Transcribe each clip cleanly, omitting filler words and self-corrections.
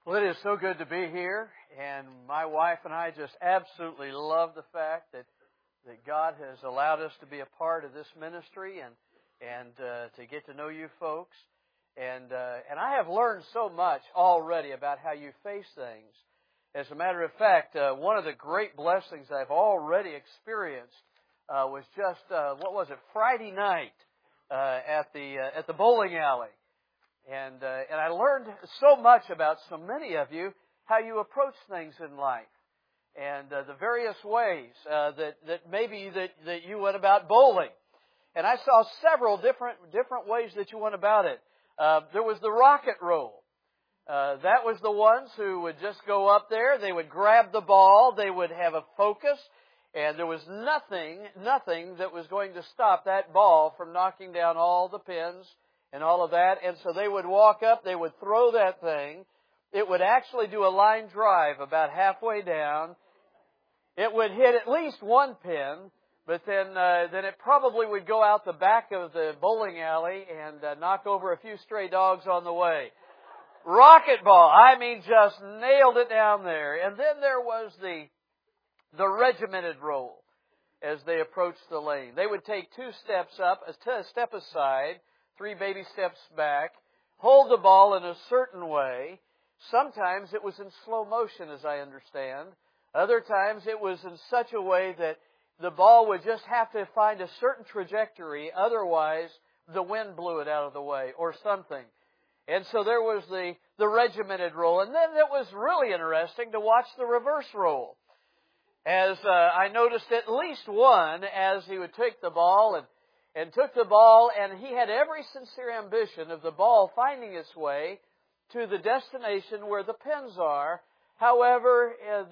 Well, it is so good to be here, and my wife and I just absolutely love the fact that God has allowed us to be a part of this ministry and to get to know you folks. And I have learned so much already about how you face things. As a matter of fact, one of the great blessings I've already experienced was just Friday night at the bowling alley. And I learned so much about so many of you, how you approach things in life, and the various ways that you went about bowling. And I saw several different ways that you went about it. There was the rocket roll. That was the ones who would just go up there. They would grab the ball. They would have a focus, and there was nothing that was going to stop that ball from knocking down all the pins and all of that. And so they would walk up, they would throw that thing. It would actually do a line drive about halfway down. It would hit at least one pin, but then it probably would go out the back of the bowling alley and knock over a few stray dogs on the way. Rocket ball, just nailed it down there. And then there was the regimented roll as they approached the lane. They would take 2 steps up, a step aside, 3 baby steps back, hold the ball in a certain way. Sometimes it was in slow motion, as I understand. Other times it was in such a way that the ball would just have to find a certain trajectory, otherwise the wind blew it out of the way or something. And so there was the regimented roll. And then it was really interesting to watch the reverse roll. As I noticed at least one, as he would take the ball and took the ball, and he had every sincere ambition of the ball finding its way to the destination where the pins are. However,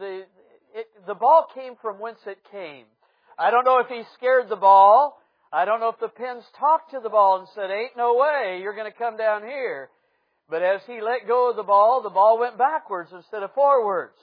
the ball came from whence it came. I don't know if he scared the ball. I don't know if the pins talked to the ball and said, "Ain't no way, you're going to come down here." But as he let go of the ball went backwards instead of forwards.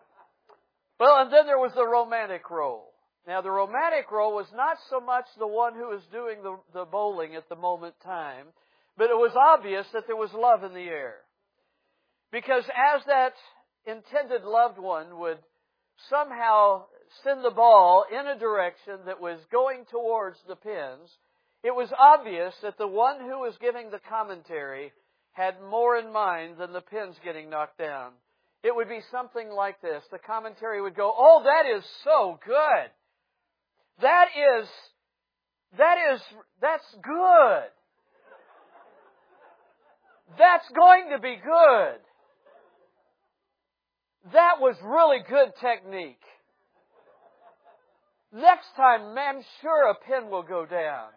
Well, and then there was the romantic roll. Now, the romantic roll was not so much the one who was doing the bowling at the moment time, but it was obvious that there was love in the air. Because as that intended loved one would somehow send the ball in a direction that was going towards the pins, it was obvious that the one who was giving the commentary had more in mind than the pins getting knocked down. It would be something like this. The commentary would go, "Oh, that is so good. That's good. That's going to be good. That was really good technique. Next time, I'm sure a pin will go down."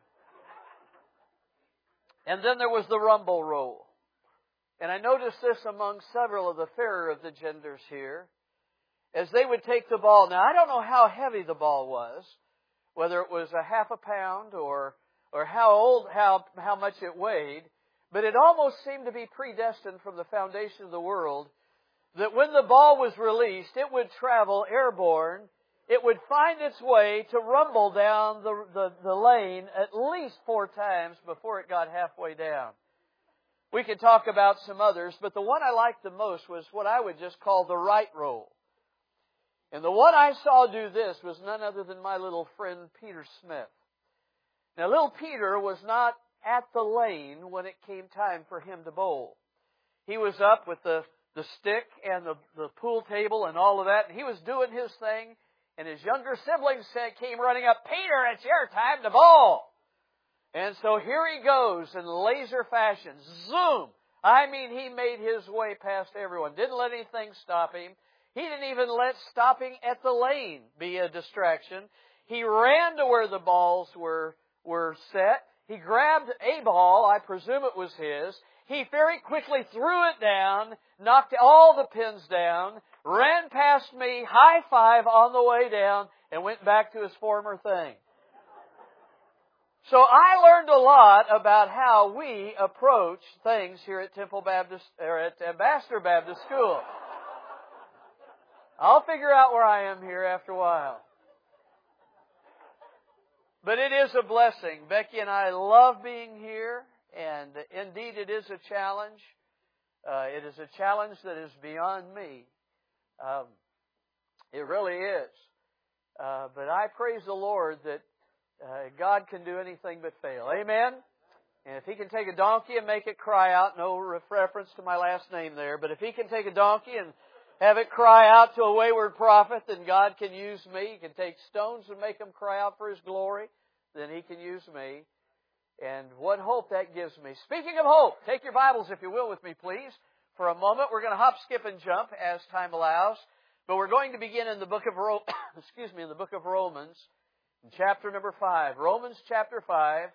And then there was the rumble roll. And I noticed this among several of the fairer of the genders here, as they would take the ball. Now, I don't know how heavy the ball was, whether it was a half a pound or how much it weighed, but it almost seemed to be predestined from the foundation of the world that when the ball was released, it would travel airborne. It would find its way to rumble down the lane at least 4 times before it got halfway down. We could talk about some others, but the one I liked the most was what I would just call the right roll. And the one I saw do this was none other than my little friend Peter Smith. Now, little Peter was not at the lane when it came time for him to bowl. He was up with the stick and the pool table and all of that, and he was doing his thing, and his younger siblings came running up, "Peter, it's your time to bowl." And so here he goes in laser fashion. Zoom! He made his way past everyone. Didn't let anything stop him. He didn't even let stopping at the lane be a distraction. He ran to where the balls were set. He grabbed a ball, I presume it was his. He very quickly threw it down, knocked all the pins down, ran past me, high five on the way down, and went back to his former thing. So I learned a lot about how we approach things here at Temple Baptist, or at Ambassador Baptist School. I'll figure out where I am here after a while. But it is a blessing. Becky and I love being here, and indeed it is a challenge. It is a challenge that is beyond me. It really is. But I praise the Lord that God can do anything but fail. Amen? And if He can take a donkey and make it cry out, no reference to my last name there, but if He can take a donkey and have it cry out to a wayward prophet, then God can use me. He can take stones and make them cry out for His glory, then He can use me. And what hope that gives me. Speaking of hope, take your Bibles, if you will, with me, please. For a moment, we're going to hop, skip, and jump as time allows. But we're going to begin in the book of in the book of Romans, in chapter number 5. Romans chapter 5.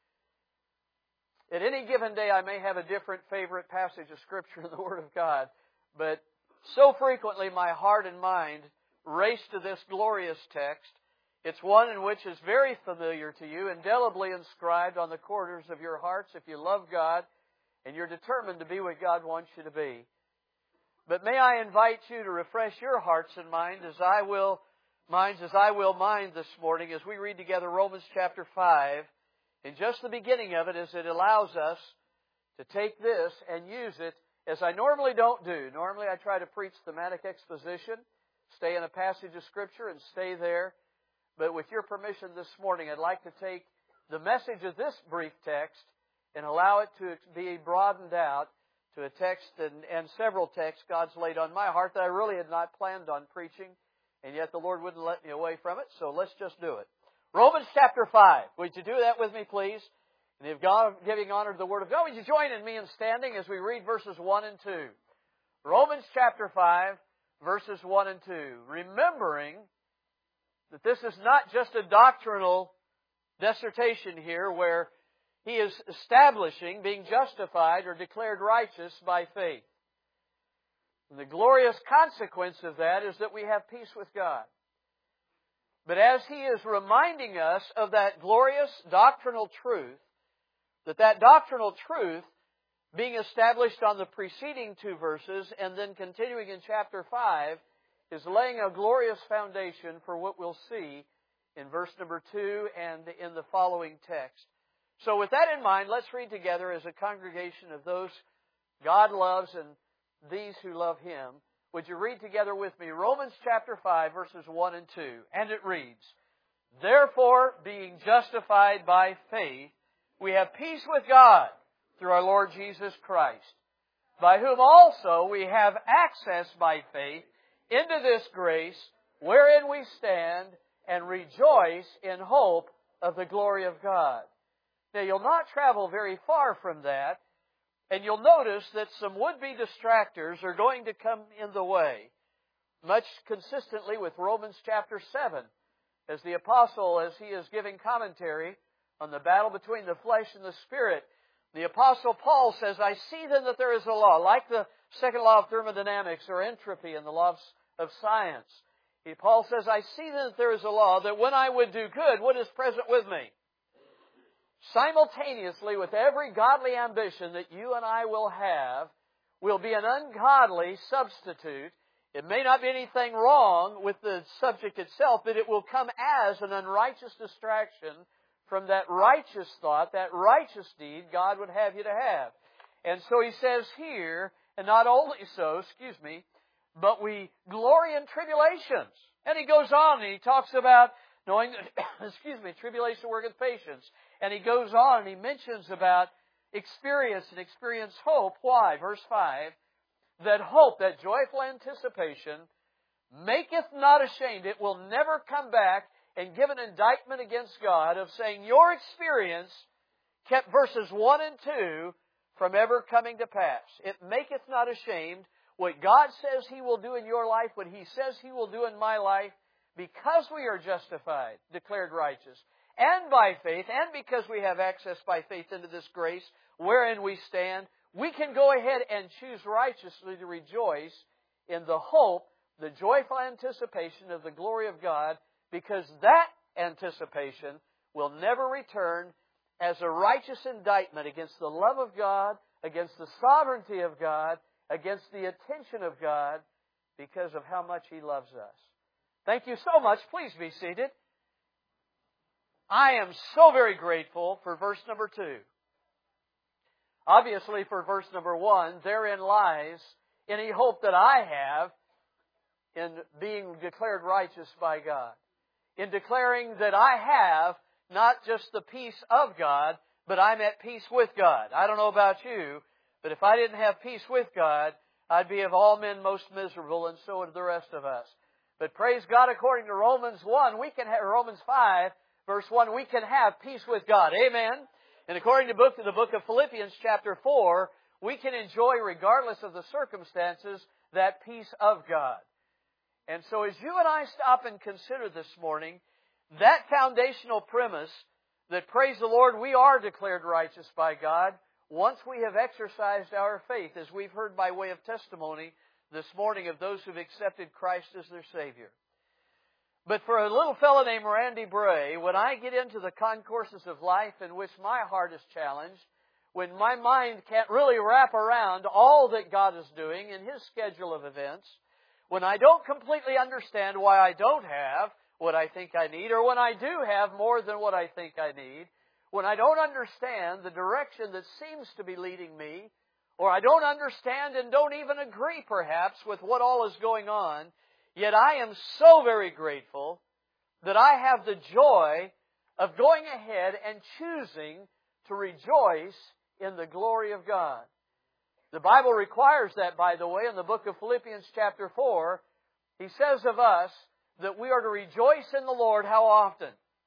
At any given day, I may have a different favorite passage of Scripture in the Word of God, but so frequently my heart and mind race to this glorious text. It's one in which is very familiar to you, indelibly inscribed on the corners of your hearts if you love God and you're determined to be what God wants you to be. But may I invite you to refresh your hearts and minds as I will mine this morning as we read together Romans chapter 5. In just the beginning of it, as it allows us to take this and use it as I normally don't do. Normally I try to preach thematic exposition, stay in a passage of Scripture and stay there. But with your permission this morning, I'd like to take the message of this brief text and allow it to be broadened out to a text and several texts God's laid on my heart that I really had not planned on preaching, and yet the Lord wouldn't let me away from it, so let's just do it. Romans chapter 5. Would you do that with me, please? And if God giving honor to the Word of God, would you join in me in standing as we read verses 1 and 2? Romans chapter 5, verses 1 and 2. Remembering that this is not just a doctrinal dissertation here where he is establishing being justified or declared righteous by faith. And the glorious consequence of that is that we have peace with God. But as he is reminding us of that glorious doctrinal truth, that doctrinal truth being established on the preceding two verses and then continuing in chapter 5 is laying a glorious foundation for what we'll see in verse number 2 and in the following text. So with that in mind, let's read together as a congregation of those God loves and these who love Him. Would you read together with me Romans chapter 5, verses 1 and 2. And it reads, Therefore, being justified by faith, we have peace with God through our Lord Jesus Christ, by whom also we have access by faith into this grace wherein we stand and rejoice in hope of the glory of God. Now, you'll not travel very far from that, and you'll notice that some would-be distractors are going to come in the way, much consistently with Romans chapter 7, as the apostle, as he is giving commentary on the battle between the flesh and the spirit, the apostle Paul says, I see then that there is a law, like the second law of thermodynamics or entropy and the law of science. Paul says, I see then that there is a law that when I would do good, what is present with me? Simultaneously with every godly ambition that you and I will have, will be an ungodly substitute. It may not be anything wrong with the subject itself, but it will come as an unrighteous distraction from that righteous thought, that righteous deed God would have you to have. And so he says here, and not only so, but we glory in tribulations. And he goes on and he talks about knowing that, tribulation worketh patience. And he goes on and he mentions about experience and experience hope. Why? Verse 5, that hope, that joyful anticipation, maketh not ashamed. It will never come back and give an indictment against God of saying your experience kept verses 1 and 2 from ever coming to pass. It maketh not ashamed. What God says He will do in your life, what He says He will do in my life, because we are justified, declared righteous, and by faith, and because we have access by faith into this grace wherein we stand, we can go ahead and choose righteously to rejoice in the hope, the joyful anticipation of the glory of God, because that anticipation will never return as a righteous indictment against the love of God, against the sovereignty of God, against the attention of God, because of how much He loves us. Thank you so much. Please be seated. I am so very grateful for verse number 2. Obviously, for verse number 1, therein lies any hope that I have in being declared righteous by God. In declaring that I have not just the peace of God, but I'm at peace with God. I don't know about you, but if I didn't have peace with God, I'd be of all men most miserable, and so would the rest of us. But praise God, according to Romans 5, verse 1, we can have peace with God. Amen. And according to the book of Philippians chapter 4, we can enjoy, regardless of the circumstances, that peace of God. And so as you and I stop and consider this morning, that foundational premise that, praise the Lord, we are declared righteous by God once we have exercised our faith, as we've heard by way of testimony this morning of those who've accepted Christ as their Savior. But for a little fellow named Randy Bray, when I get into the concourses of life in which my heart is challenged, when my mind can't really wrap around all that God is doing in His schedule of events, when I don't completely understand why I don't have what I think I need, or when I do have more than what I think I need, when I don't understand the direction that seems to be leading me, or I don't understand and don't even agree perhaps with what all is going on, yet I am so very grateful that I have the joy of going ahead and choosing to rejoice in the glory of God. The Bible requires that, by the way, in the book of Philippians chapter 4. He says of us that we are to rejoice in the Lord how often?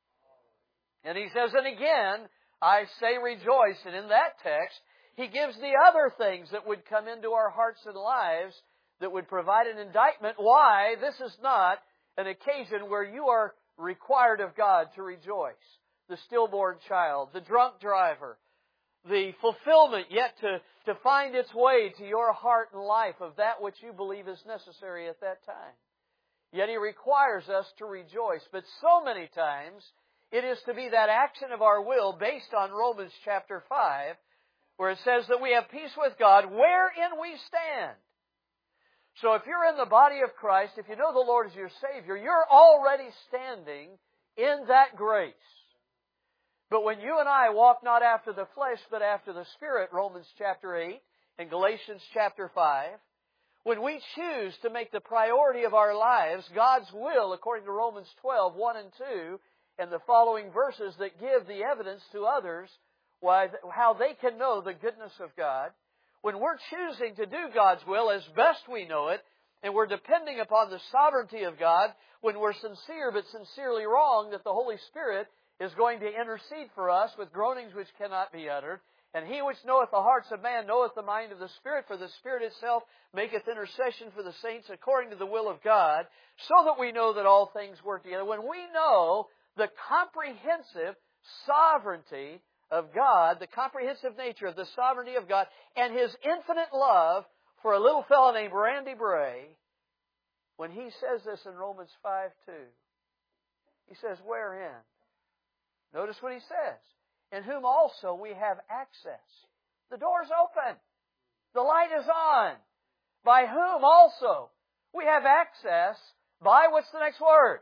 And He says, and again, I say rejoice. And in that text, He gives the other things that would come into our hearts and lives that would provide an indictment why this is not an occasion where you are required of God to rejoice. The stillborn child, the drunk driver, the fulfillment yet to find its way to your heart and life of that which you believe is necessary at that time. Yet He requires us to rejoice. But so many times, it is to be that action of our will based on Romans chapter 5, where it says that we have peace with God wherein we stand. So if you're in the body of Christ, if you know the Lord as your Savior, you're already standing in that grace. But when you and I walk not after the flesh, but after the Spirit, Romans chapter 8 and Galatians chapter 5, when we choose to make the priority of our lives God's will, according to Romans 12, 1 and 2, and the following verses that give the evidence to others how they can know the goodness of God, when we're choosing to do God's will as best we know it, and we're depending upon the sovereignty of God, when we're sincere but sincerely wrong that the Holy Spirit is going to intercede for us with groanings which cannot be uttered, and He which knoweth the hearts of man knoweth the mind of the Spirit, for the Spirit itself maketh intercession for the saints according to the will of God, so that we know that all things work together. When we know the comprehensive sovereignty of God, the comprehensive nature of the sovereignty of God, and His infinite love for a little fellow named Randy Bray, when he says this in Romans 5:2, he says, wherein? Notice what he says. In whom also we have access. The door's open. The light is on. By whom also we have access by, what's the next word?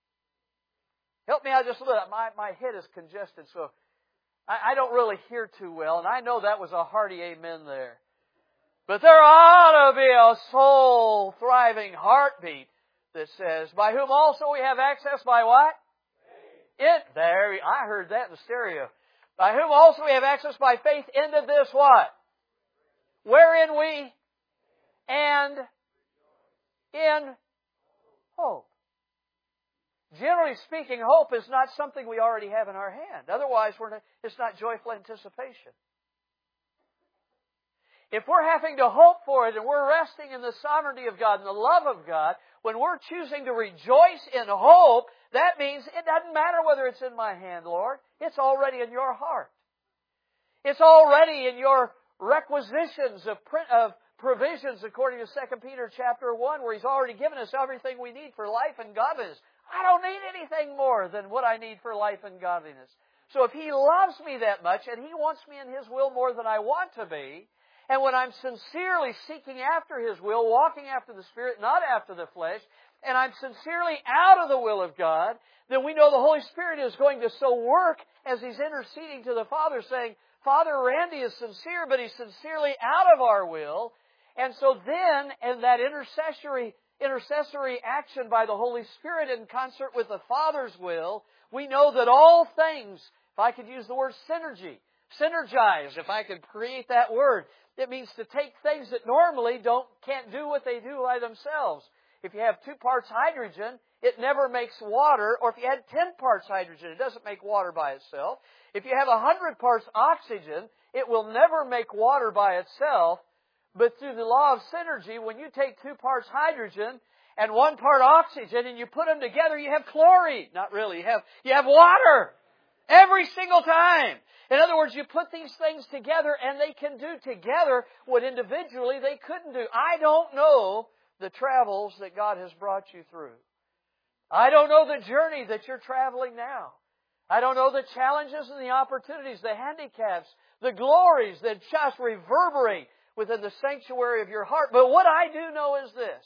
Help me out just a little. My head is congested, so I don't really hear too well. And I know that was a hearty amen there. But there ought to be a soul-thriving heartbeat that says, by whom also we have access by what? I heard that in the stereo. By whom also we have access by faith into this what? Wherein we and in hope. Generally speaking, hope is not something we already have in our hand. Otherwise, it's not joyful anticipation. If we're having to hope for it and we're resting in the sovereignty of God and the love of God, when we're choosing to rejoice in hope, that means it doesn't matter whether it's in my hand, Lord. It's already in your heart. It's already in your requisitions of provisions according to 2 Peter chapter 1, where He's already given us everything we need for life and godliness. I don't need anything more than what I need for life and godliness. So if He loves me that much and He wants me in His will more than I want to be, and when I'm sincerely seeking after His will, walking after the Spirit, not after the flesh, and I'm sincerely out of the will of God, then we know the Holy Spirit is going to so work as He's interceding to the Father, saying, Father Randy is sincere, but he's sincerely out of our will. And so then, in that intercessory action by the Holy Spirit in concert with the Father's will, we know that all things, if I could use the word synergize, if I could create that word, it means to take things that normally can't do what they do by themselves. If you have 2 parts hydrogen, it never makes water. Or if you had 10 parts hydrogen, it doesn't make water by itself. If you have 100 parts oxygen, it will never make water by itself. But through the law of synergy, when you take 2 parts hydrogen and 1 part oxygen and you put them together, you have chlorine. Not really. You have water. Every single time. In other words, you put these things together and they can do together what individually they couldn't do. I don't know the travels that God has brought you through. I don't know the journey that you're traveling now. I don't know the challenges and the opportunities, the handicaps, the glories that just reverberate within the sanctuary of your heart. But what I do know is this.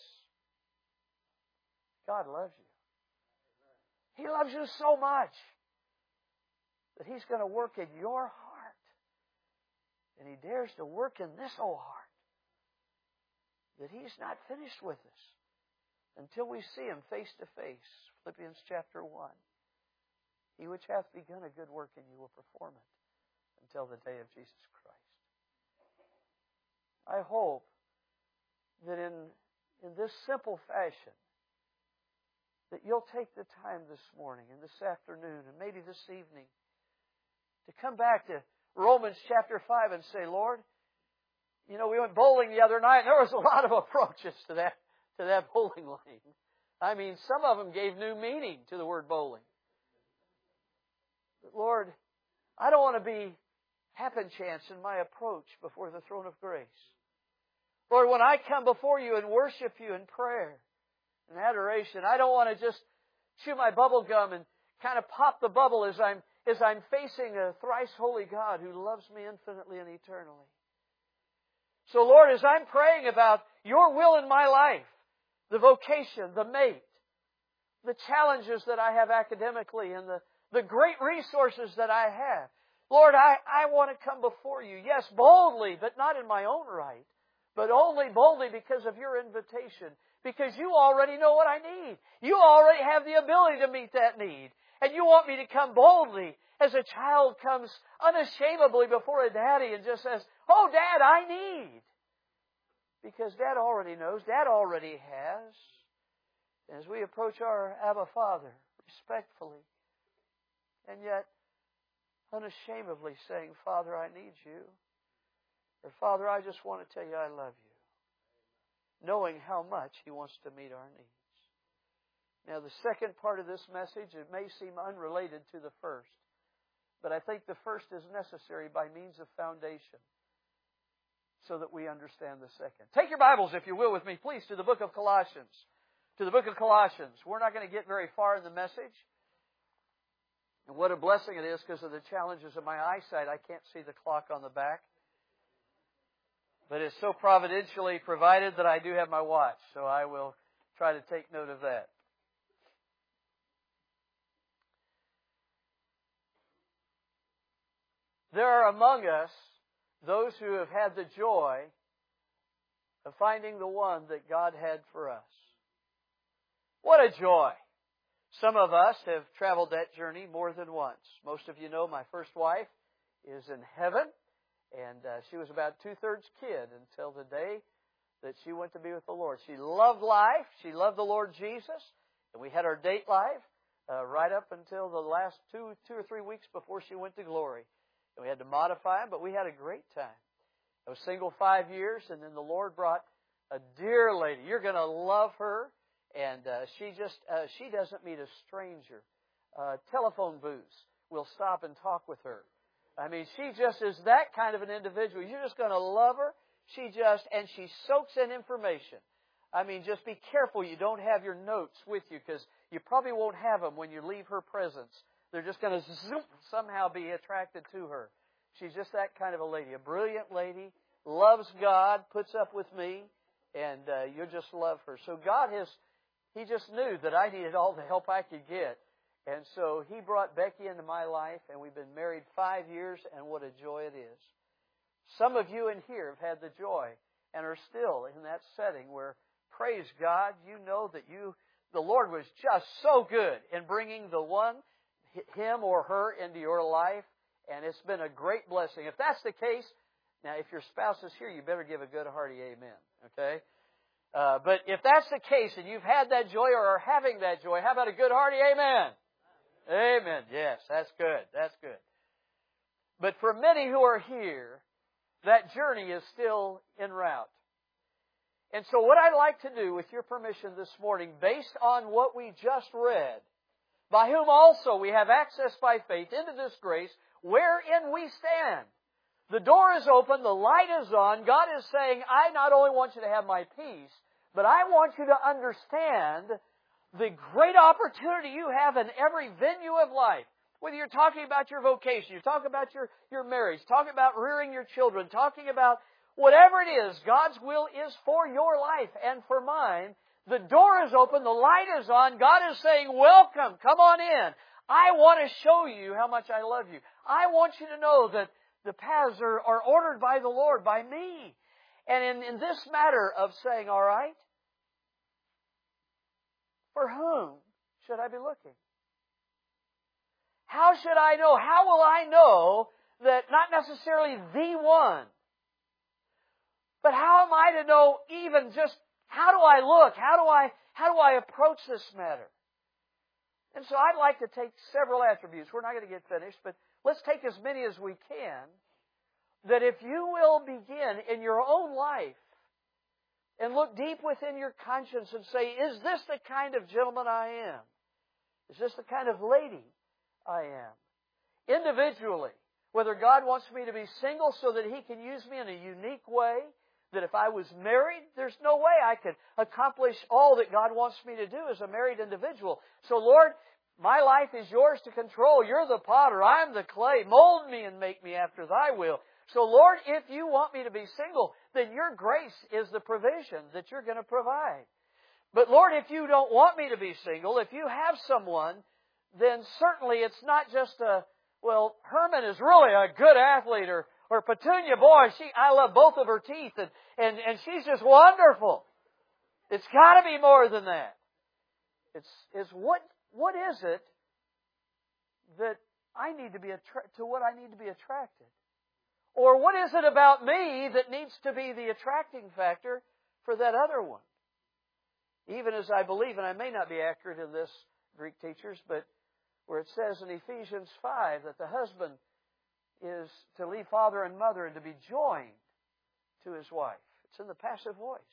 God loves you. He loves you so much that He's going to work in your heart. And He dares to work in this old heart. That He's not finished with us until we see Him face to face. Philippians chapter 1. He which hath begun a good work in you will perform it until the day of Jesus Christ. I hope that in this simple fashion, that you'll take the time this morning and this afternoon and maybe this evening to come back to Romans chapter 5 and say, Lord, we went bowling the other night and there was a lot of approaches to that bowling lane. I mean, some of them gave new meaning to the word bowling. But Lord, I don't want to be happen chance in my approach before the throne of grace. Lord, when I come before you and worship you in prayer and adoration, I don't want to just chew my bubble gum and kind of pop the bubble as I'm facing a thrice holy God who loves me infinitely and eternally. So Lord, as I'm praying about your will in my life, the vocation, the mate, the challenges that I have academically and the great resources that I have, Lord, I want to come before you. Yes, boldly, but not in my own right, but only boldly because of your invitation. Because you already know what I need. You already have the ability to meet that need. And you want me to come boldly as a child comes unashamedly before a daddy and just says, oh, Dad, I need. Because Dad already knows. Dad already has. As we approach our Abba Father respectfully and yet unashamedly saying, Father, I need you. Or, Father, I just want to tell you I love you. Knowing how much He wants to meet our needs. Now, the second part of this message, it may seem unrelated to the first, but I think the first is necessary by means of foundation so that we understand the second. Take your Bibles, if you will, with me, please, to the book of Colossians. To the book of Colossians. We're not going to get very far in the message. And what a blessing it is because of the challenges of my eyesight. I can't see the clock on the back. But it's so providentially provided that I do have my watch, so I will try to take note of that. There are among us those who have had the joy of finding the one that God had for us. What a joy! Some of us have traveled that journey more than once. Most of you know my first wife is in heaven. And she was about 2/3 kid until the day that she went to be with the Lord. She loved life. She loved the Lord Jesus. And we had our date life right up until the last two or three weeks before she went to glory. And we had to modify them, but we had a great time. I was single 5 years, and then the Lord brought a dear lady. You're going to love her. And she doesn't meet a stranger. Telephone booths will stop and talk with her. I mean, she just is that kind of an individual. You're just going to love her. She soaks in information. I mean, just be careful you don't have your notes with you because you probably won't have them when you leave her presence. They're just going to somehow be attracted to her. She's just that kind of a lady, a brilliant lady, loves God, puts up with me, and you'll just love her. So God He just knew that I needed all the help I could get. And so he brought Becky into my life, and we've been married 5 years, and what a joy it is. Some of you in here have had the joy and are still in that setting where, praise God, you know that the Lord was just so good in bringing the one, him or her, into your life, and it's been a great blessing. If that's the case, now if your spouse is here, you better give a good hearty amen, okay? But if that's the case and you've had that joy or are having that joy, how about a good hearty amen? Amen. Yes, that's good. That's good. But for many who are here, that journey is still en route. And so what I'd like to do, with your permission this morning, based on what we just read, by whom also we have access by faith into this grace, wherein we stand. The door is open, the light is on. God is saying, I not only want you to have my peace, but I want you to understand the great opportunity you have in every venue of life. Whether you're talking about your vocation, you're talking about your marriage, talking about rearing your children, talking about whatever it is, God's will is for your life and for mine. The door is open, the light is on. God is saying, welcome, come on in. I want to show you how much I love you. I want you to know that the paths are ordered by the Lord, by me. And in this matter of saying, all right, for whom should I be looking? How should I know? How will I know that not necessarily the one, but how am I to know even just how do I look? How do I approach this matter? And so I'd like to take several attributes. We're not going to get finished, but let's take as many as we can. That if you will begin in your own life and look deep within your conscience and say, is this the kind of gentleman I am? Is this the kind of lady I am? Individually, whether God wants me to be single so that He can use me in a unique way, that if I was married, there's no way I could accomplish all that God wants me to do as a married individual. So Lord, my life is yours to control. You're the potter. I'm the clay. Mold me and make me after thy will. So Lord, if you want me to be single, then your grace is the provision that you're going to provide. But Lord, if you don't want me to be single, if you have someone, then certainly it's not just well, Herman is really a good athlete, or Petunia, boy, I love both of her teeth, and she's just wonderful. It's got to be more than that. It's what is it that I need to be to what I need to be attracted? Or what is it about me that needs to be the attracting factor for that other one? Even as I believe, and I may not be accurate in this, Greek teachers, but where it says in Ephesians 5 that the husband is to leave father and mother and to be joined to his wife. It's in the passive voice.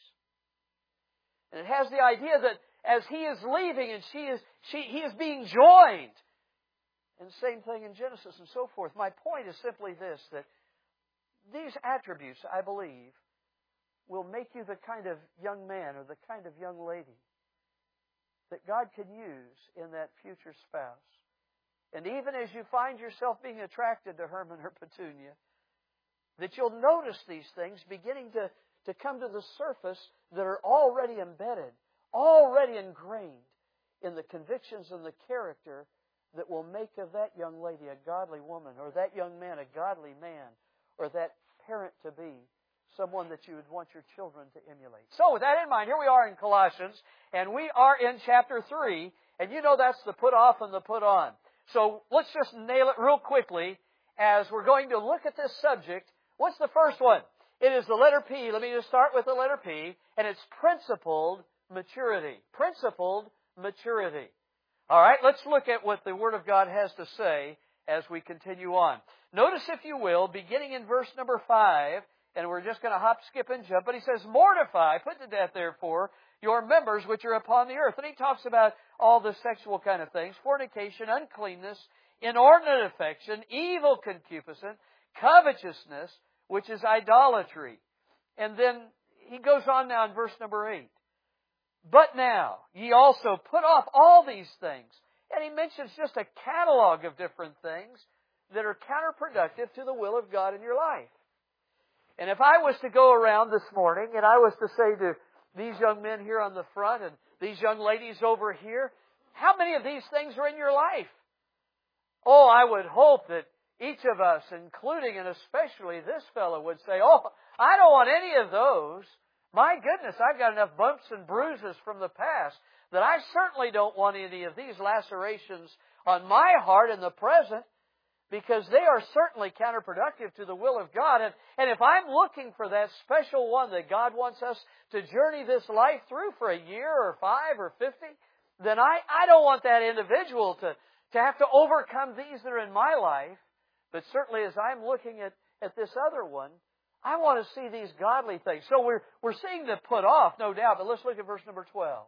And it has the idea that as he is leaving and he is being joined. And same thing in Genesis and so forth. My point is simply this, that these attributes, I believe, will make you the kind of young man or the kind of young lady that God can use in that future spouse. And even as you find yourself being attracted to Herman or Petunia, that you'll notice these things beginning to come to the surface that are already embedded, already ingrained in the convictions and the character that will make of that young lady a godly woman, or that young man a godly man, or that parent-to-be someone that you would want your children to emulate. So with that in mind, here we are in Colossians, and we are in chapter 3, and you know that's the put off and the put on. So let's just nail it real quickly as we're going to look at this subject. What's the first one? It is the letter P. Let me just start with the letter P, and it's principled maturity. Principled maturity. All right, let's look at what the Word of God has to say as we continue on. Notice, if you will, beginning in verse number 5, and we're just going to hop, skip, and jump, but he says, mortify, put to death, therefore, your members which are upon the earth. And he talks about all the sexual kind of things, fornication, uncleanness, inordinate affection, evil concupiscence, covetousness, which is idolatry. And then he goes on now in verse number 8. But now, ye also put off all these things. And he mentions just a catalog of different things that are counterproductive to the will of God in your life. And if I was to go around this morning and I was to say to these young men here on the front and these young ladies over here, How many of these things are in your life? Oh, I would hope that each of us, including and especially this fellow, would say, oh, I don't want any of those. My goodness, I've got enough bumps and bruises from the past that I certainly don't want any of these lacerations on my heart in the present, because they are certainly counterproductive to the will of God. And if I'm looking for that special one that God wants us to journey this life through for a year or 5 or 50, then I don't want that individual to have to overcome these that are in my life. But certainly as I'm looking at this other one, I want to see these godly things. So we're seeing the put off, no doubt, but let's look at verse number 12.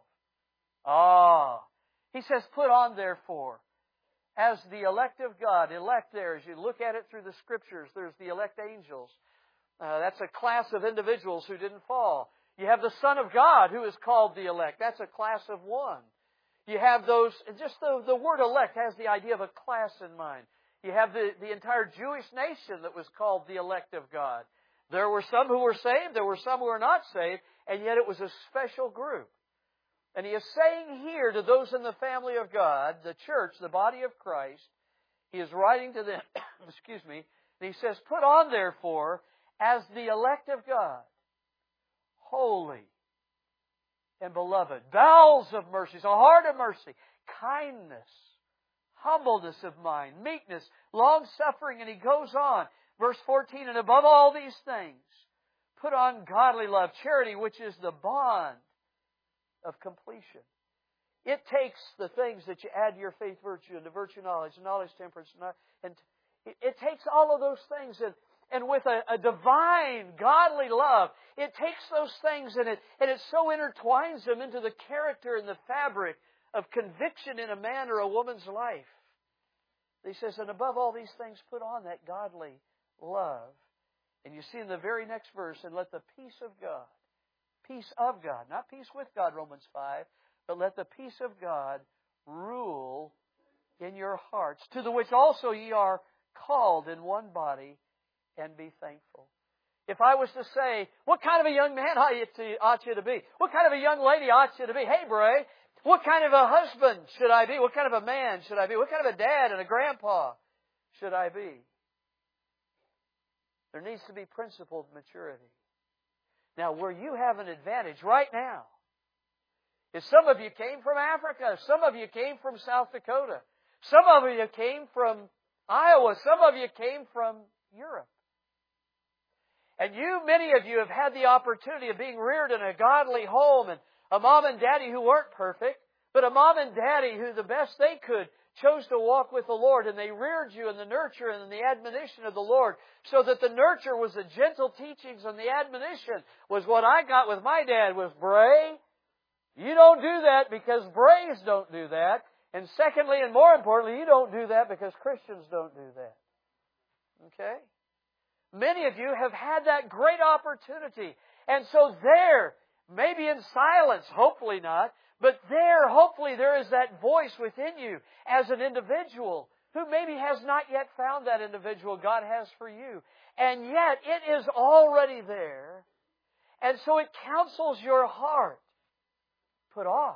He says, put on therefore, as the elect of God. Elect there, as you look at it through the Scriptures, there's the elect angels. That's a class of individuals who didn't fall. You have the Son of God who is called the elect. That's a class of one. You have those, just the word elect has the idea of a class in mind. You have the entire Jewish nation that was called the elect of God. There were some who were saved, there were some who were not saved, and yet it was a special group. And he is saying here to those in the family of God, the church, the body of Christ, he is writing to them, excuse me, and he says, put on therefore as the elect of God, holy and beloved, bowels of mercy, a heart of mercy, kindness, humbleness of mind, meekness, long-suffering, and he goes on. Verse 14, and above all these things, put on godly love, charity, which is the bond of completion. It takes the things that you add to your faith, virtue, and to virtue, knowledge, temperance, and it takes all of those things, and with a divine, godly love, it takes those things and it so intertwines them into the character and the fabric of conviction in a man or a woman's life. He says, and above all these things, put on that godly love. And you see in the very next verse, and let the peace of God, not peace with God, Romans 5, but let the peace of God rule in your hearts, to the which also ye are called in one body, and be thankful. If I was to say, what kind of a young man ought you to be? What kind of a young lady ought you to be? Hey, Bray, what kind of a husband should I be? What kind of a man should I be? What kind of a dad and a grandpa should I be? There needs to be principled maturity. Now, where you have an advantage right now is some of you came from Africa. Some of you came from South Dakota. Some of you came from Iowa. Some of you came from Europe. And many of you have had the opportunity of being reared in a godly home and a mom and daddy who weren't perfect, but a mom and daddy who the best they could chose to walk with the Lord, and they reared you in the nurture and in the admonition of the Lord, so that the nurture was the gentle teachings and the admonition was what I got with my dad was, Bray, you don't do that because Brays don't do that. And secondly, and more importantly, you don't do that because Christians don't do that. Okay? Many of you have had that great opportunity. And so there, maybe in silence, hopefully not, but hopefully there is that voice within you as an individual who maybe has not yet found that individual God has for you. And yet it is already there. And so it counsels your heart. Put off.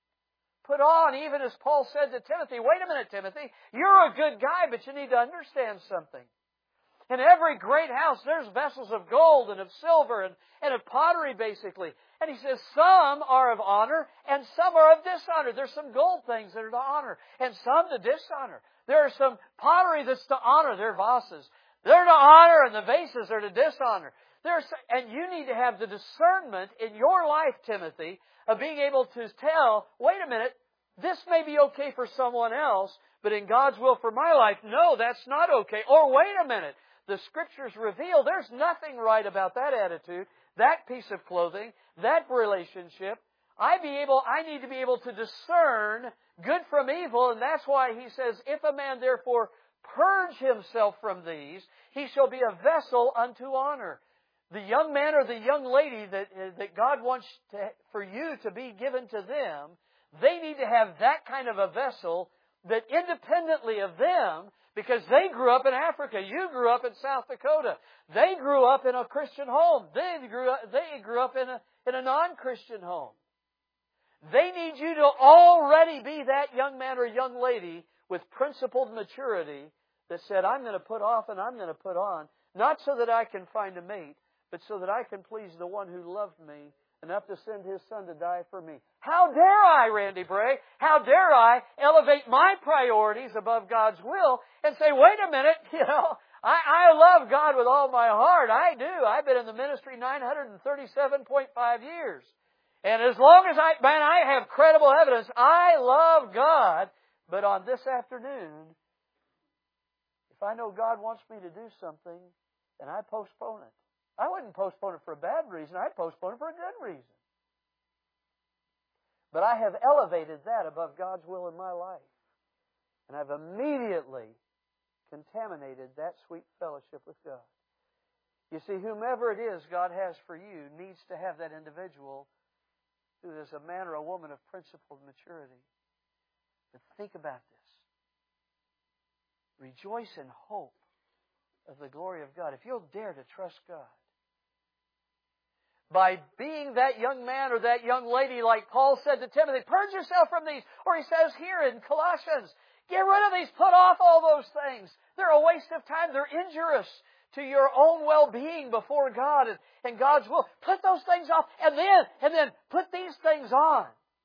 Put on, even as Paul said to Timothy, wait a minute, Timothy, you're a good guy, but you need to understand something. In every great house, there's vessels of gold and of silver and of pottery, basically. And he says some are of honor and some are of dishonor. There's some gold things that are to honor and some to dishonor. There are some pottery that's to honor. They're vases. They're to honor and the vases are to dishonor. And you need to have the discernment in your life, Timothy, of being able to tell, wait a minute, this may be okay for someone else, but in God's will for my life, no, that's not okay. Or wait a minute, the Scriptures reveal there's nothing right about that attitude, that piece of clothing, that relationship. I need to be able to discern good from evil, and that's why he says, if a man therefore purge himself from these, he shall be a vessel unto honor. The young man or the young lady that God wants for you to be given to them, they need to have that kind of a vessel that independently of them, because they grew up in Africa, you grew up in South Dakota, they grew up in a Christian home, they grew up in a non-Christian home. They need you to already be that young man or young lady with principled maturity that said, I'm going to put off and I'm going to put on, not so that I can find a mate, but so that I can please the one who loved me enough to send His Son to die for me. How dare I, Randy Bray, how dare I elevate my priorities above God's will and say, wait a minute, I love God with all my heart. I do. I've been in the ministry 937.5 years. And as long as I have credible evidence, I love God. But on this afternoon, if I know God wants me to do something, then I postpone it. I wouldn't postpone it for a bad reason. I'd postpone it for a good reason. But I have elevated that above God's will in my life. And I've immediately contaminated that sweet fellowship with God. You see, whomever it is God has for you needs to have that individual who is a man or a woman of principled maturity. But think about this. Rejoice in hope of the glory of God. If you'll dare to trust God, by being that young man or that young lady, like Paul said to Timothy, purge yourself from these. Or he says here in Colossians, get rid of these, put off all those things. They're a waste of time. They're injurious to your own well-being before God and God's will. Put those things off and then put these things on.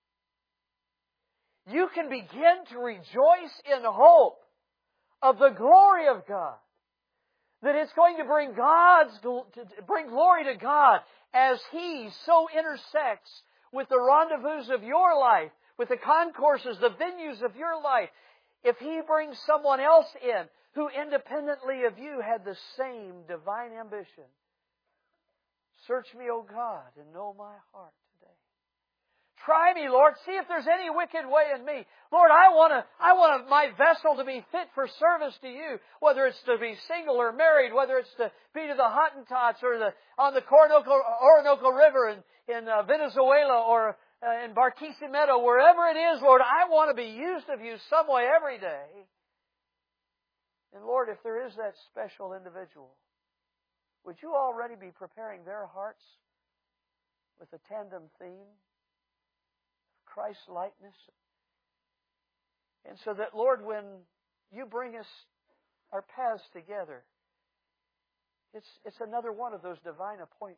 You can begin to rejoice in hope of the glory of God. That it's going to bring glory to God as He so intersects with the rendezvous of your life, with the concourses, the venues of your life. If He brings someone else in who independently of you had the same divine ambition, search me, O God, and know my heart today. Try me, Lord. See if there's any wicked way in me. Lord, I want my vessel to be fit for service to You, whether it's to be single or married, whether it's to be to the Hottentots or on the Orinoco River in Venezuela or in Barquisimeto, wherever it is, Lord, I want to be used of You some way every day. And Lord, if there is that special individual, would You already be preparing their hearts with a tandem theme? Christ-likeness. And so that, Lord, when You bring us our paths together, it's another one of those divine appointments.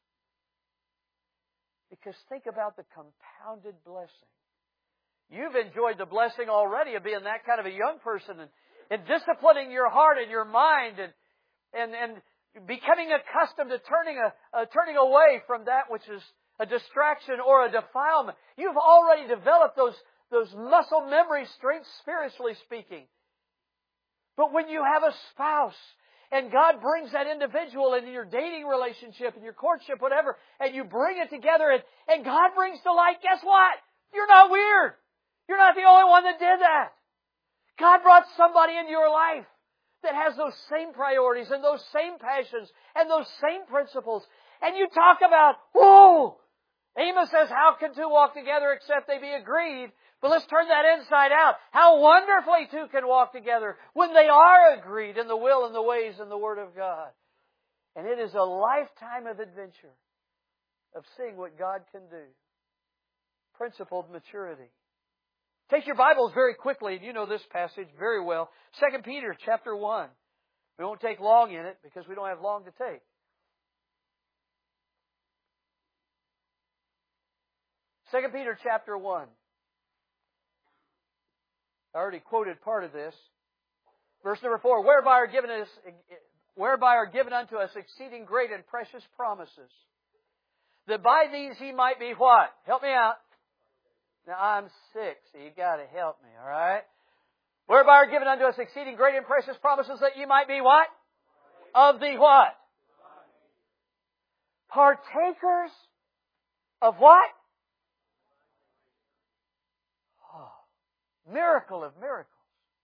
Because think about the compounded blessing. You've enjoyed the blessing already of being that kind of a young person and disciplining your heart and your mind and becoming accustomed to turning away from that which is a distraction or a defilement. You've already developed those muscle memory strengths, spiritually speaking. But when you have a spouse and God brings that individual into your dating relationship and your courtship, whatever, and you bring it together and God brings to light, guess what? You're not weird. You're not the only one that did that. God brought somebody into your life that has those same priorities and those same passions and those same principles. And you talk about, whoa! Amos says, how can two walk together except they be agreed? But let's turn that inside out. How wonderfully two can walk together when they are agreed in the will and the ways and the Word of God. And it is a lifetime of adventure of seeing what God can do. Principled maturity. Take your Bibles very quickly, and you know this passage very well. 2 Peter chapter 1. We won't take long in it because we don't have long to take. 2 Peter chapter 1. I already quoted part of this. Verse number 4. Whereby are given unto us exceeding great and precious promises, that by these He might be what? Help me out. Now I'm sick, so you got to help me, all right? Whereby are given unto us exceeding great and precious promises, that ye might be what? Of the what? Partakers of what? Miracle of miracles.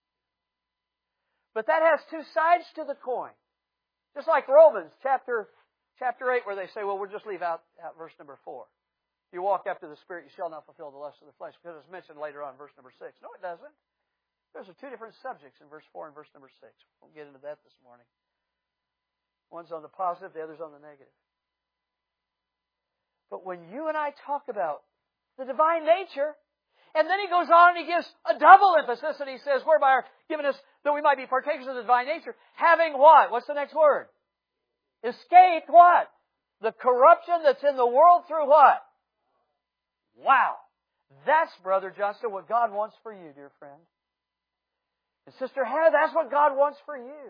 But that has two sides to the coin. Just like Romans chapter 8, where they say, well, we'll just leave out verse number 4. If you walk after the Spirit, you shall not fulfill the lust of the flesh, because it's mentioned later on in verse number 6. No, it doesn't. Those are two different subjects in verse 4 and verse number 6. We'll get into that this morning. One's on the positive, the other's on the negative. But when you and I talk about the divine nature. And then he goes on and he gives a double emphasis, and he says, whereby are given us that we might be partakers of the divine nature, having what? What's the next word? Escaped what? The corruption that's in the world through what? Wow. That's, Brother Johnston, what God wants for you, dear friend. And Sister Hannah, that's what God wants for you.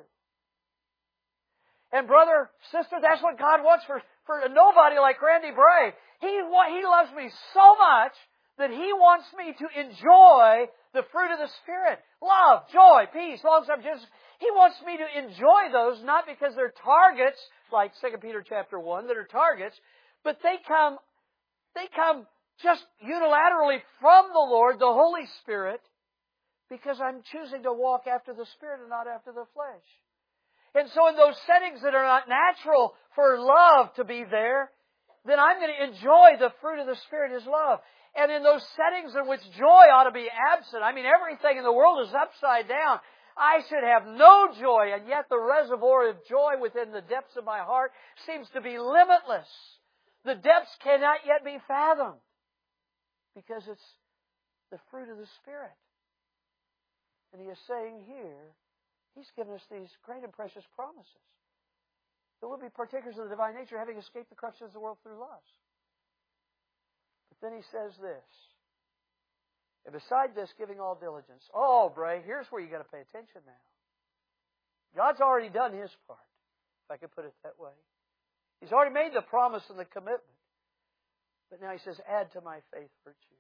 And brother, sister, that's what God wants for nobody like Randy Bray. He loves me so much that He wants me to enjoy the fruit of the Spirit. Love, joy, peace, long-suffering, gentleness. He wants me to enjoy those, not because they're targets, like 2 Peter chapter 1, that are targets, but they come just unilaterally from the Lord, the Holy Spirit, because I'm choosing to walk after the Spirit and not after the flesh. And so in those settings that are not natural for love to be there, then I'm going to enjoy the fruit of the Spirit, His love. And in those settings in which joy ought to be absent, I mean, everything in the world is upside down. I should have no joy, and yet the reservoir of joy within the depths of my heart seems to be limitless. The depths cannot yet be fathomed, because it's the fruit of the Spirit. And He is saying here, He's given us these great and precious promises, that we'll be partakers of the divine nature, having escaped the corruption of the world through lust. But then He says this, and beside this, giving all diligence. Oh, Bray, here's where you got to pay attention now. God's already done His part, if I could put it that way. He's already made the promise and the commitment. But now He says, add to my faith virtue.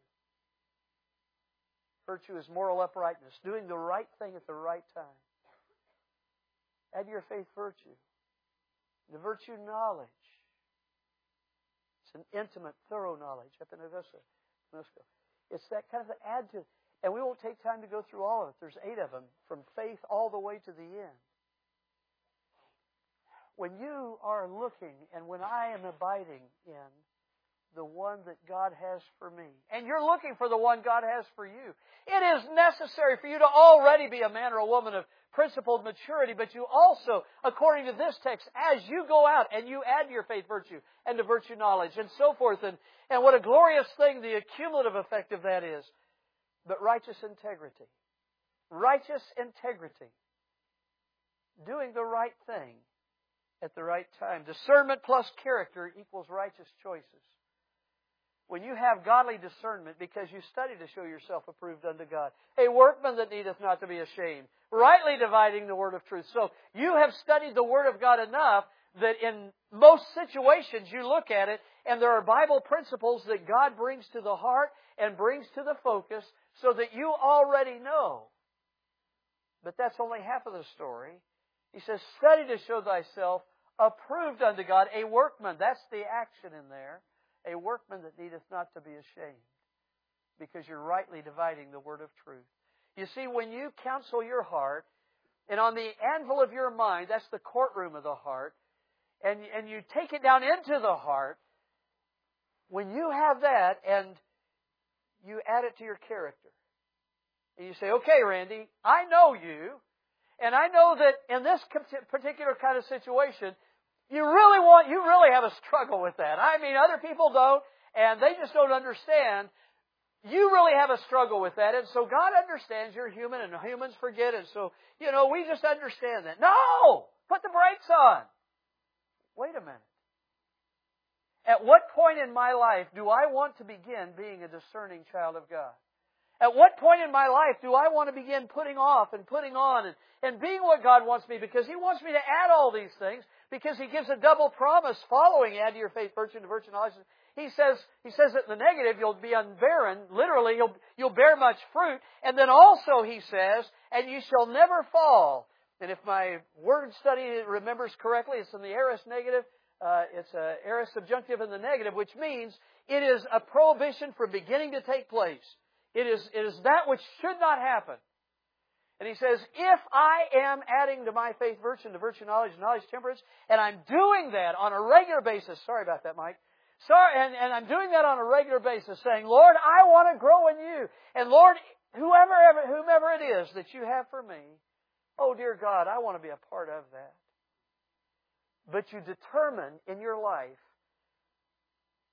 Virtue is moral uprightness, doing the right thing at the right time. Add to your faith virtue. The virtue, knowledge. It's an intimate, thorough knowledge. It's that kind of add to. And we won't take time to go through all of it. There's 8 of them, from faith all the way to the end. When you are looking, and when I am abiding in the one that God has for me, and you're looking for the one God has for you, it is necessary for you to already be a man or a woman of principled maturity, but you also, according to this text, as you go out and you add to your faith virtue, and to virtue knowledge, and so forth, and what a glorious thing the accumulative effect of that is. But righteous integrity. Righteous integrity. Doing the right thing at the right time. Discernment plus character equals righteous choices. When you have godly discernment, because you study to show yourself approved unto God, a workman that needeth not to be ashamed, rightly dividing the word of truth. So you have studied the Word of God enough that in most situations you look at it, and there are Bible principles that God brings to the heart and brings to the focus so that you already know. But that's only half of the story. He says, study to show thyself approved unto God, a workman. That's the action in there. A workman that needeth not to be ashamed, because you're rightly dividing the word of truth. You see, when you counsel your heart, and on the anvil of your mind, that's the courtroom of the heart, and you take it down into the heart, when you have that and you add it to your character, and you say, okay, Randy, I know you, and I know that in this particular kind of situation, you really have a struggle with that. I mean, other people don't, and they just don't understand. You really have a struggle with that, and so God understands you're human, and humans forget it. So, we just understand that. No! Put the brakes on. Wait a minute. At what point in my life do I want to begin being a discerning child of God? At what point in my life do I want to begin putting off and putting on and being what God wants me? Because He wants me to add all these things, because He gives a double promise following add to your faith virtue, to virtue knowledge. He says that in the negative, you'll be unbarren. Literally, you'll bear much fruit. And then also He says, and you shall never fall. And if my word study remembers correctly, it's in the aorist negative. It's an aorist subjunctive in the negative, which means it is a prohibition from beginning to take place. It is that which should not happen. And He says, if I am adding to my faith virtue, to virtue knowledge, knowledge temperance, and I'm doing that on a regular basis, sorry about that, Mike, and I'm doing that on a regular basis, saying, Lord, I want to grow in You. And Lord, whomever it is that You have for me, oh dear God, I want to be a part of that. But you determine in your life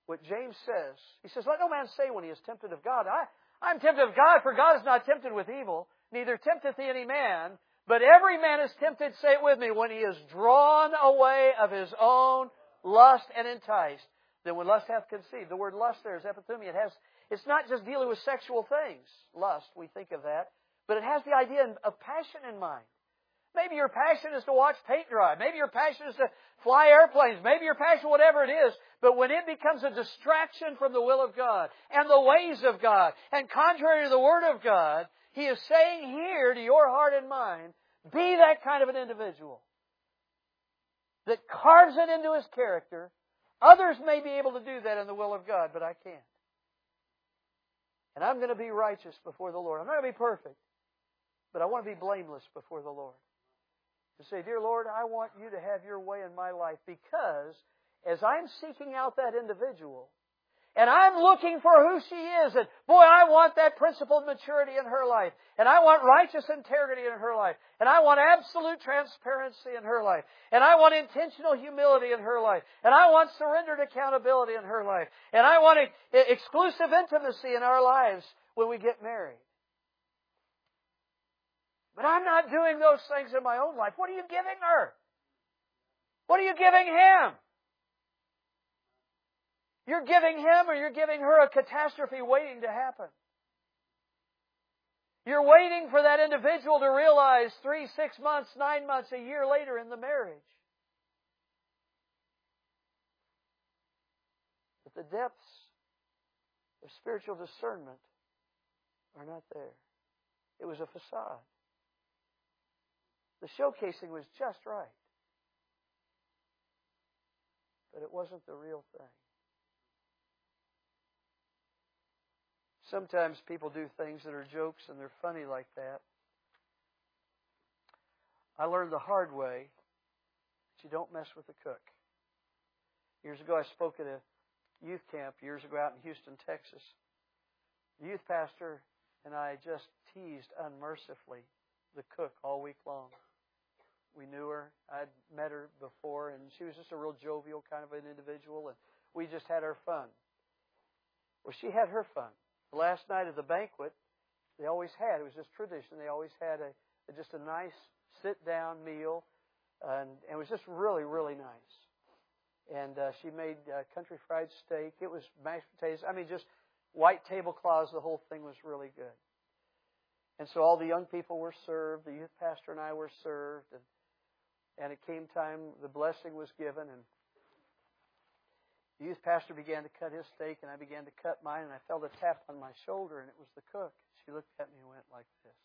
what James says. He says, let no man say when he is tempted of God, I'm tempted of God, for God is not tempted with evil, neither tempteth he any man, but every man is tempted, say it with me, when he is drawn away of his own lust and enticed. Then when lust hath conceived, the word lust there is epithumia. It's not just dealing with sexual things, lust, we think of that, but it has the idea of passion in mind. Maybe your passion is to watch paint dry. Maybe your passion is to fly airplanes. Maybe your passion, whatever it is. But when it becomes a distraction from the will of God and the ways of God and contrary to the Word of God, He is saying here to your heart and mind, be that kind of an individual that carves it into his character. Others may be able to do that in the will of God, but I can't. And I'm going to be righteous before the Lord. I'm not going to be perfect, but I want to be blameless before the Lord. To say, dear Lord, I want you to have your way in my life, because as I'm seeking out that individual, and I'm looking for who she is, and boy, I want that principled maturity in her life, and I want righteous integrity in her life, and I want absolute transparency in her life, and I want intentional humility in her life, and I want surrendered accountability in her life, and I want exclusive intimacy in our lives when we get married. But I'm not doing those things in my own life. What are you giving her? What are you giving him? You're giving him or you're giving her a catastrophe waiting to happen. You're waiting for that individual to realize 3, 6 months, 9 months, a year later in the marriage that the depths of spiritual discernment are not there. It was a facade. The showcasing was just right, but it wasn't the real thing. Sometimes people do things that are jokes and they're funny like that. I learned the hard way that you don't mess with the cook. Years ago, I spoke at a youth camp years ago out in Houston, Texas. The youth pastor and I just teased unmercifully the cook all week long. We knew her. I'd met her before, and she was just a real jovial kind of an individual, and we just had our fun. Well, she had her fun. The last night of the banquet, they always had, it was just tradition, they always had just a nice sit-down meal, and it was just really, really nice. And she made country fried steak. It was mashed potatoes. I mean, just white tablecloths. The whole thing was really good. And so all the young people were served. The youth pastor and I were served. And it came time, the blessing was given. And the youth pastor began to cut his steak, and I began to cut mine. And I felt a tap on my shoulder, and it was the cook. She looked at me and went like this.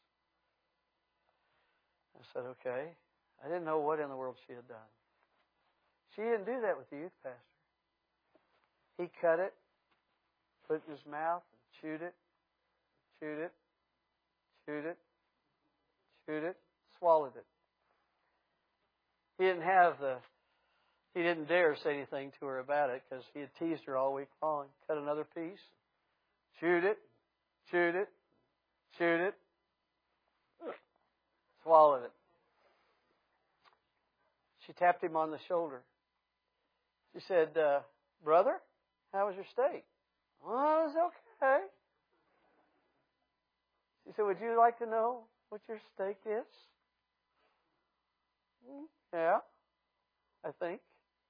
I said, okay. I didn't know what in the world she had done. She didn't do that with the youth pastor. He cut it, put it in his mouth, and chewed it, chewed it, chewed it, chewed it, swallowed it. He didn't dare say anything to her about it because he had teased her all week long. Cut another piece, chewed it, chewed it, chewed it, swallowed it. She tapped him on the shoulder. She said, brother, how was your steak? Oh, it was okay. She said, would you like to know what your steak is? Yeah, I think.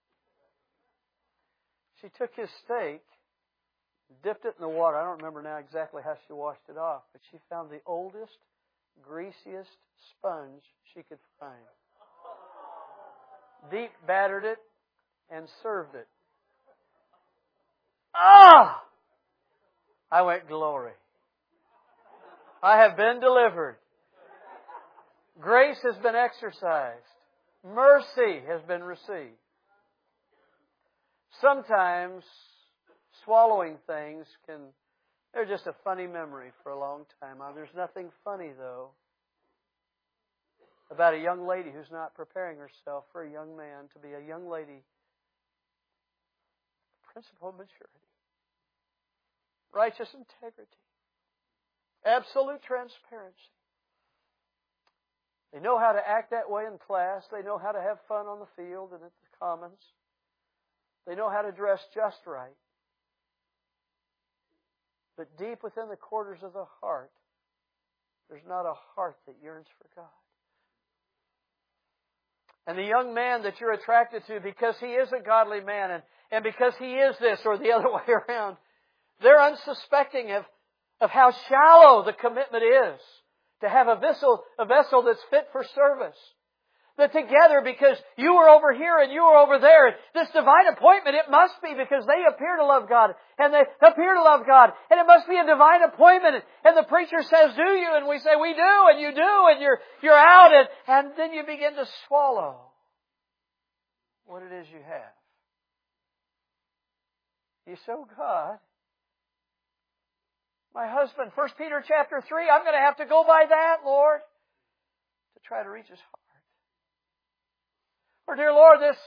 She took his steak, dipped it in the water. I don't remember now exactly how she washed it off, but she found the oldest, greasiest sponge she could find. Deep battered it and served it. Ah! I went, glory. I have been delivered. Grace has been exercised. Mercy has been received. Sometimes swallowing things they're just a funny memory for a long time. There's nothing funny, though, about a young lady who's not preparing herself for a young man to be a young lady. Principle of maturity. Righteous integrity. Absolute transparency. They know how to act that way in class. They know how to have fun on the field and at the commons. They know how to dress just right. But deep within the quarters of the heart, there's not a heart that yearns for God. And the young man that you're attracted to because he is a godly man and because he is this or the other way around, they're unsuspecting of how shallow the commitment is to have a vessel that's fit for service. That together, because you were over here and you were over there, this divine appointment, it must be because they appear to love God and they appear to love God, and it must be a divine appointment. And the preacher says, "Do you?" And we say, "We do," and you do, and you're out, and then you begin to swallow what it is you have. You say, "Oh God, my husband, 1 Peter chapter 3, I'm going to have to go by that, Lord, to try to reach his heart." Or, "Dear Lord, this..."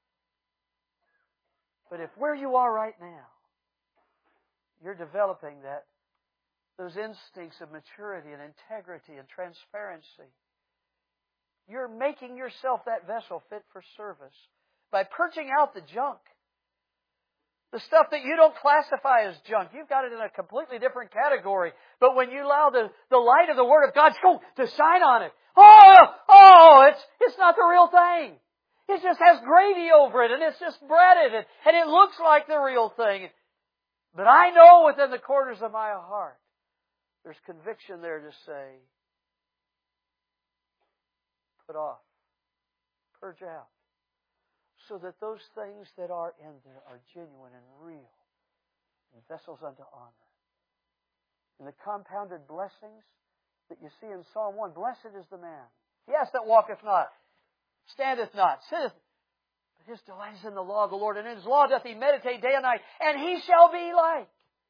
But if where you are right now, you're developing those instincts of maturity and integrity and transparency, you're making yourself that vessel fit for service by purging out the junk. The stuff that you don't classify as junk. You've got it in a completely different category. But when you allow the light of the Word of God to shine on it, it's not the real thing. It just has gravy over it, and it's just breaded, and it looks like the real thing. But I know within the corners of my heart, there's conviction there to say, put off, purge out, so that those things that are in there are genuine and real, and vessels unto honor. And the compounded blessings that you see in Psalm 1, blessed is the man, yes, that walketh not, standeth not, sitteth, but his delight is in the law of the Lord, and in his law doth he meditate day and night, and he shall be like.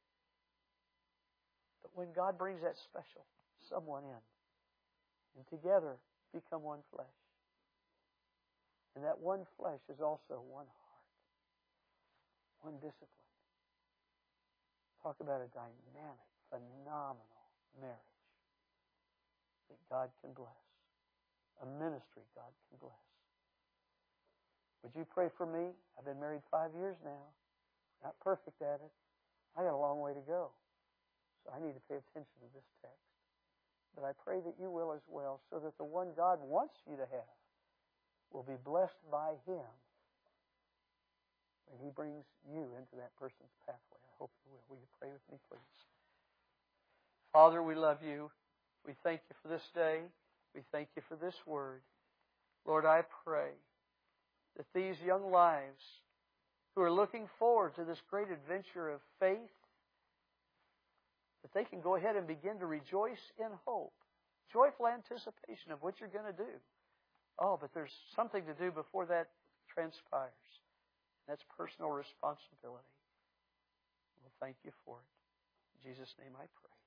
But when God brings that special someone in, and together become one flesh, and that one flesh is also one heart, one discipline. Talk about a dynamic, phenomenal marriage that God can bless. A ministry God can bless. Would you pray for me? I've been married 5 years now. Not perfect at it. I got a long way to go. So I need to pay attention to this text. But I pray that you will as well, so that the one God wants you to have will be blessed by Him when He brings you into that person's pathway. I hope you will. Will you pray with me, please? Father, we love you. We thank you for this day. We thank you for this word. Lord, I pray that these young lives who are looking forward to this great adventure of faith, that they can go ahead and begin to rejoice in hope, joyful anticipation of what you're going to do. Oh, but there's something to do before that transpires. That's personal responsibility. Well, thank you for it. In Jesus' name I pray.